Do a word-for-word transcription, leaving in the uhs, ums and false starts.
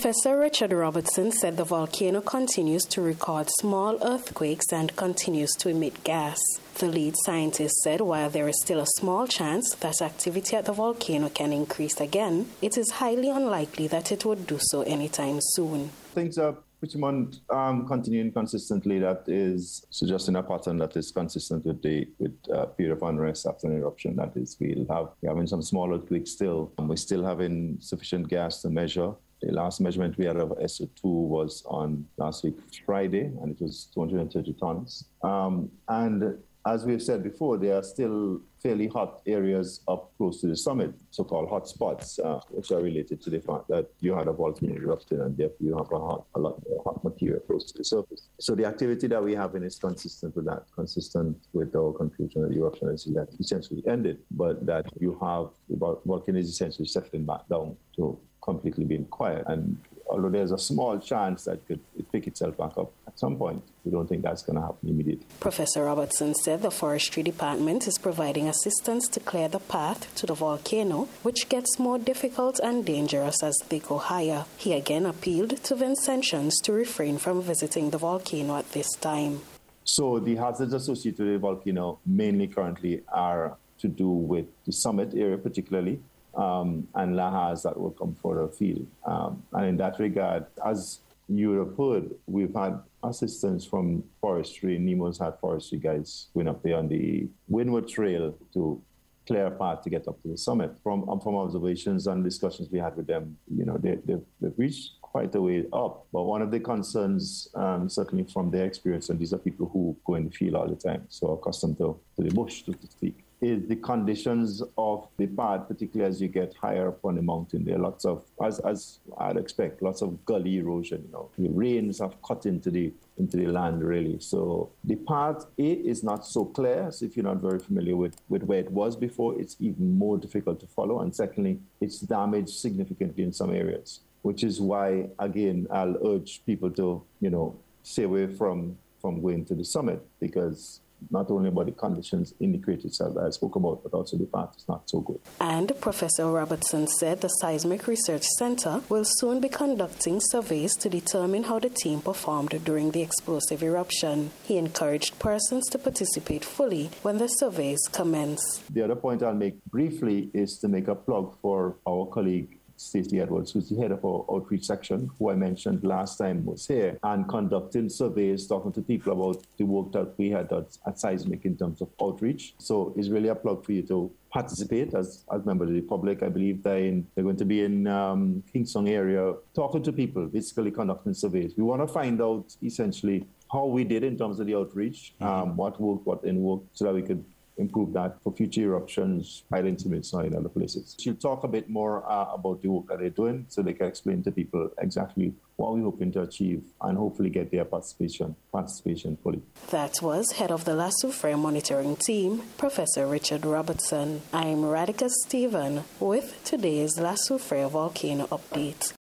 Professor Richard Robertson said the volcano continues to record small earthquakes and continues to emit gas. The lead scientist said while there is still a small chance that activity at the volcano can increase again, it is highly unlikely that it would do so anytime soon. Things are pretty much um, continuing consistently. That is suggesting a pattern that is consistent with the with uh, period of unrest after an eruption. That is, we'll have we're having some small earthquakes still. And we're still having sufficient gas to measure. The last measurement we had of S O two was on last week Friday, and it was two hundred thirty tons. Um, and as we've said before, there are still fairly hot areas up close to the summit, so-called hot spots, uh, which are related to the fact that you had a volcano eruption and therefore you have a, hot, a lot of hot material close to the surface. So the activity that we have in is consistent with that, consistent with our conclusion that the eruption is essentially ended, but that you have the volcano is essentially settling back down to completely being quiet. And although there's a small chance that it could pick itself back up at some point, we don't think that's going to happen immediately. Professor Robertson said the Forestry Department is providing assistance to clear the path to the volcano, which gets more difficult and dangerous as they go higher. He again appealed to Vincentians to refrain from visiting the volcano at this time. So the hazards associated with the volcano mainly currently are to do with the summit area particularly, Um, and lahars that will come further afield. Um, and in that regard, as you have heard, we've had assistance from forestry. NEMO's had forestry guys going up there on the Windward Trail to clear a path to get up to the summit. From um, from observations and discussions we had with them, you know, they, they've, they've reached quite a way up. But one of the concerns, um, certainly from their experience, and these are people who go in the field all the time, so accustomed to, to the bush, so to speak, is the conditions of the path, particularly as you get higher up on the mountain. There are lots of, as as I'd expect, lots of gully erosion. You know, the rains have cut into the into the land really. So the path A is not so clear. So if you're not very familiar with, with where it was before, it's even more difficult to follow. And secondly, it's damaged significantly in some areas, which is why again I'll urge people to, you know, stay away from from going to the summit, because not only about the conditions in the crater itself that I spoke about, but also the path is not so good. And Professor Robertson said the Seismic Research Center will soon be conducting surveys to determine how the team performed during the explosive eruption. He encouraged persons to participate fully when the surveys commence. The other point I'll make briefly is to make a plug for our colleague Stacey Edwards, who's the head of our outreach section, who I mentioned last time was here, and conducting surveys, talking to people about the work that we had at, at Seismic in terms of outreach. So it's really a plug for you to participate as, as members of the public. I believe they're, in, they're going to be in um, Kingston area, talking to people, basically conducting surveys. We want to find out essentially how we did in terms of the outreach, mm-hmm. um, what worked, what didn't work, so that we could improve that for future eruptions, pilot summits, or in other places. She'll talk a bit more uh, about the work that they're doing, so they can explain to people exactly what we're hoping to achieve and hopefully get their participation participation fully. That was head of the La Soufrière monitoring team, Professor Richard Robertson. I'm Radhika Stephen with today's La Soufrière volcano update.